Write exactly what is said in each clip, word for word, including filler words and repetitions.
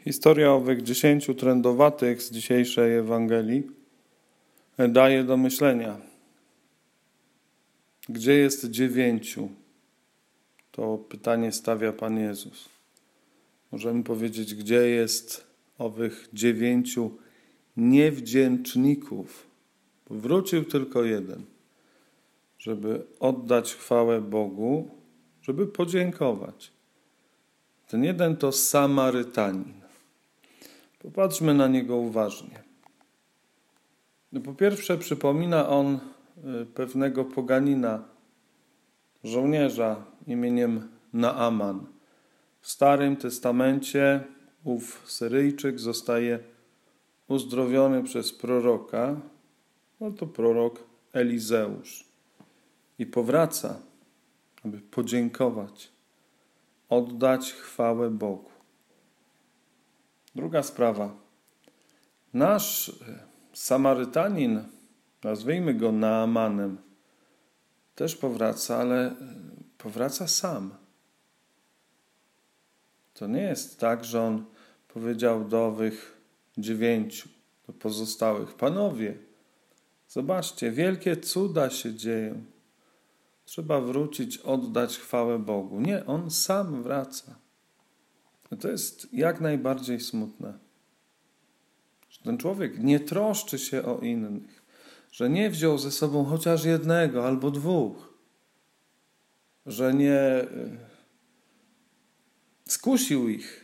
Historia owych dziesięciu trędowatych z dzisiejszej Ewangelii daje do myślenia. Gdzie jest dziewięciu? To pytanie stawia Pan Jezus. Możemy powiedzieć, gdzie jest owych dziewięciu niewdzięczników? Wrócił tylko jeden, żeby oddać chwałę Bogu, żeby podziękować. Ten jeden to Samarytanin. Popatrzmy na niego uważnie. Po pierwsze, przypomina on pewnego poganina, żołnierza imieniem Naaman. W Starym Testamencie ów Syryjczyk zostaje uzdrowiony przez proroka, no to prorok Elizeusz. I powraca, aby podziękować, oddać chwałę Bogu. Druga sprawa. Nasz Samarytanin, nazwijmy go Naamanem, też powraca, ale powraca sam. To nie jest tak, że on powiedział do owych dziewięciu, do pozostałych: panowie, zobaczcie, wielkie cuda się dzieją. Trzeba wrócić, oddać chwałę Bogu. Nie, on sam wraca. To jest jak najbardziej smutne. Że ten człowiek nie troszczy się o innych, że nie wziął ze sobą chociaż jednego albo dwóch, że nie skusił ich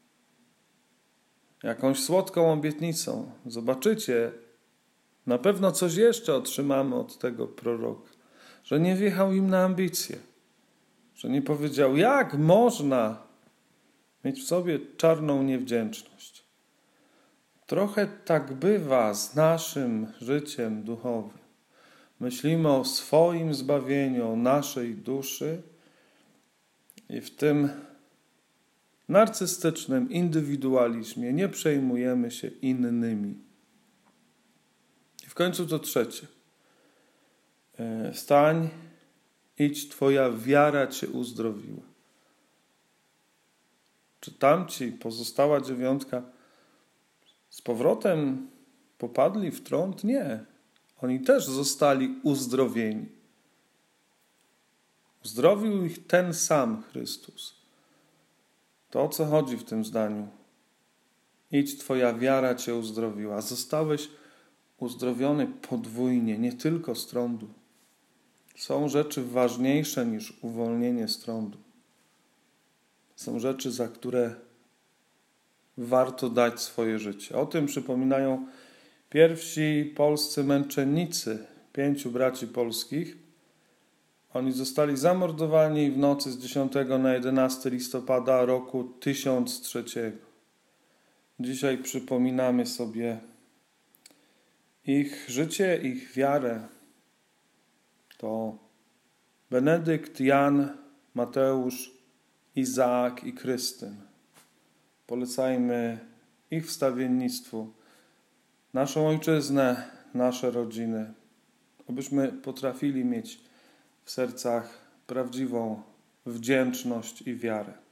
jakąś słodką obietnicą. Zobaczycie, na pewno coś jeszcze otrzymamy od tego proroka. Że nie wjechał im na ambicje, że nie powiedział, jak można mieć w sobie czarną niewdzięczność. Trochę tak bywa z naszym życiem duchowym. Myślimy o swoim zbawieniu, o naszej duszy i w tym narcystycznym indywidualizmie nie przejmujemy się innymi. I w końcu to trzecie. Wstań, idź, twoja wiara cię uzdrowiła. Czy tamci, pozostała dziewiątka, z powrotem popadli w trąd? Nie. Oni też zostali uzdrowieni. Uzdrowił ich ten sam Chrystus. To o co chodzi w tym zdaniu? Idź, twoja wiara cię uzdrowiła. Zostałeś uzdrowiony podwójnie, nie tylko z trądu. Są rzeczy ważniejsze niż uwolnienie z trądu. Są rzeczy, za które warto dać swoje życie. O tym przypominają pierwsi polscy męczennicy, pięciu braci polskich. Oni zostali zamordowani w nocy z dziesiątego na jedenastego listopada roku tysiąc trzeciego. Dzisiaj przypominamy sobie ich życie, ich wiarę. To Benedykt, Jan, Mateusz, Izaak i Krystyn. Polecajmy ich wstawiennictwu, naszą ojczyznę, nasze rodziny, abyśmy potrafili mieć w sercach prawdziwą wdzięczność i wiarę.